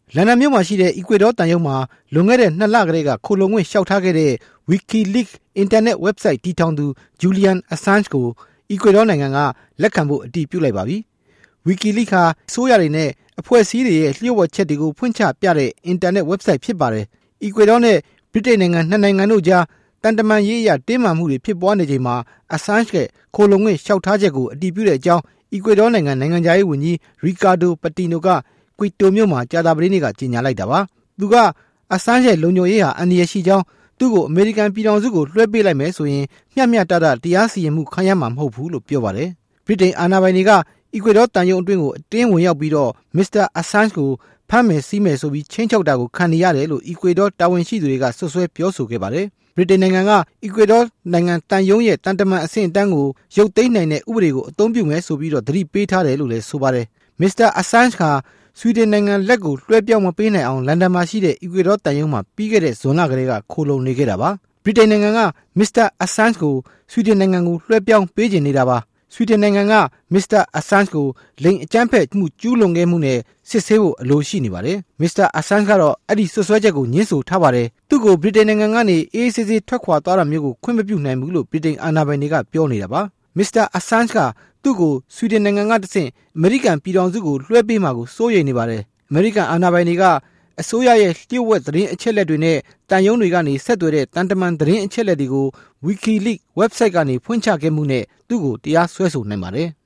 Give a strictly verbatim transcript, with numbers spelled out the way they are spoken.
လန်ဒန်မြို့မှာရှိတဲ့အီကွေဒေါတန်ယုံမှာလွန်ခဲ့တဲ့နှစ်လကလေးကခိုလုံခွင့်လျှောက်ထားခဲ့တဲ့ WikiLeaks အင်တာနက် website တည်ထောင်သူ Julian Assange ကိုအီကွေဒေါနိုင်ငံကလက်ခံဖို့အတည်ပြုလိုက်ပါပြီ။ WikiLeaks ဟာအစိုးရတွေနဲ့အဖွဲ့အစည်းတွေရဲ့လျှို့ဝှက်ချက်တွေကိုဖွင့်ချပြတဲ့အင်တာနက် website ဖြစ်ပါတယ်။အီကွေဒေါနဲ့ဗြိတိန်နိုင်ငံနှစ်နိုင်ငံတို့ကြားတန်တမန်ရေးအရတင်းမာမှုတွေဖြစ်ပွားနေချိန်မှာ Assange ရဲ့ခိုလုံခွင့်လျှောက်ထားချက်ကိုအတည်ပြုတဲ့အကြောင်းအီကွေဒေါနိုင်ငံနိုင်ငံခြားရေးဝန်ကြီး Ricardo Bettino ကကွီတိုမြို့မှာကြာသပတေးနေ့ကကြေညာလိုက်တာပါ။သူက Assange ရဲ့လုံခြုံရေးဟာအန္တရာယ်ရှိကြောင်းသူ့ကိုအမေရိကန်ပြည်ထောင်စုကိုလွှဲပေးလိုက်မယ်ဆိုရင်မျှမျှတတတရားစီရင်မှုခံရမှာမဟုတ်ဘူးလို့ပြောပါတယ်။ဗြိတိန်အာဏာပိုင်တွေကအီကွေဒေါတန်ယုံအတွင်းကိုအတင်းဝင်ရောက်ပြီးတော့မစ္စတာ Assange ကိုဖမ်းမယ်ဆီးမယ်ဆိုပြီးချင်းချောက်တာကိုခံနေရတယ်လို့အီကွေဒေါတာဝန်ရှိသူတွေကဆွဆွဲပြောဆိုခဲ့ပါတယ်။ဗြိတိန်နိုင်ငံကအီကွေဒေါနိုင်ငံတန်ယုံရဲ့တန်တမန်အဆင့်အတန်းကိုရုပ်သိမ်းနိုင်တဲ့ဥပဒေကိုအသုံးပြုမယ်ဆိုပြီးတော့သတိပေးထားတယ်လို့လည်းဆိုပါတယ်။မစ္စတာ Assange ကဆွီဒင်နိုင်ငံလက်ကိုလွှဲပြောင်းမပေးနိုင်အောင်လန်ဒန်မှာရှိတဲ့အီကွေဒေါတန်ယုံမှာပြီးခဲ့တဲ့ဇွန်လကလေးကခိုလုံနေခဲ့တာပါ။ဗြိတိန်နိုင်ငံကမစ္စတာ Assange ကိုဆွီဒင်နိုင်ငံကိုလွှဲပြောင်းပေးချင်နေတာပါ။ဆွီဒင်နိုင်ငံကမစ္စတာ Assange ကိုလိင်အကြမ်းဖက်မှုကျူးလွန်ခဲ့မှုနဲ့စစ်ဆေးဖို့အလိုရှိနေပါတယ်။မစ္စတာ Assange ကတော့အဲ့ဒီဆွဆွဲချက်ကိုညှင်းဆိုထားပါတယ်။သူ့ကိုဗြိတိန်နိုင်ငံကနေအေးအေးဆေးဆေးထွက်ခွာသွားတာမျိုးကိုခွင့်မပြုနိုင်ဘူးလို့ဗြိတိန်အာဏာပိုင်တွေကပြောနေတာပါ။မစ္စတာ Assange ကသူ့ကိုဆွီဒင်နိုင်ငံကတဆင့်အမေရိကန်ပြည်ထောင်စုကိုလွှဲပေးမှာကိုစိုးရိမ်နေပါတယ်။အမေရိကန်အာဏာပိုင်တွေကအစိုးရရဲ့လျှို့ဝှက်သတင်းအချက်အလက်တွေနဲ့တန်ယုံတွေကနေဆက်သွယ်တဲ့တန်တမန်သတင်းအချက်အလက်တွေကို WikiLeaks website ကနေဖွင့်ချခဲ့မှုနဲ့သူ့ကိုတရားစွဲဆိုနိုင်ပါတယ်။